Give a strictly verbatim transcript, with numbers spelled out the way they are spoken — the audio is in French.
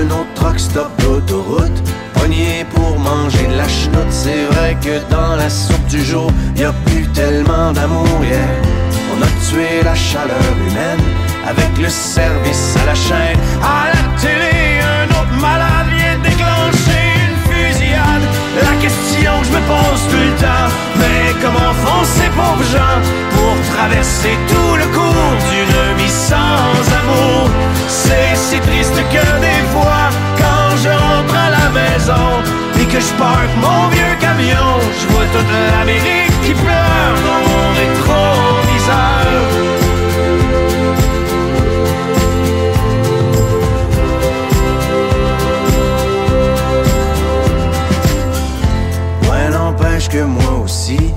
un autre truck stop d'autoroute, pogné pour manger de la chenoute. C'est vrai que dans la soupe du jour, y a plus tellement d'amour, yeah. On a tué la chaleur humaine avec le service à la chaîne. À la télé, un autre malade vient déclencher une fusillade. La question que je me pose tout le temps, mais comment font ces pauvres gens pour traverser tout le cours d'une vie sans amour? C'est si triste que des fois, quand je rentre à la maison et que je parque mon vieux camion, je vois toute l'Amérique qui pleure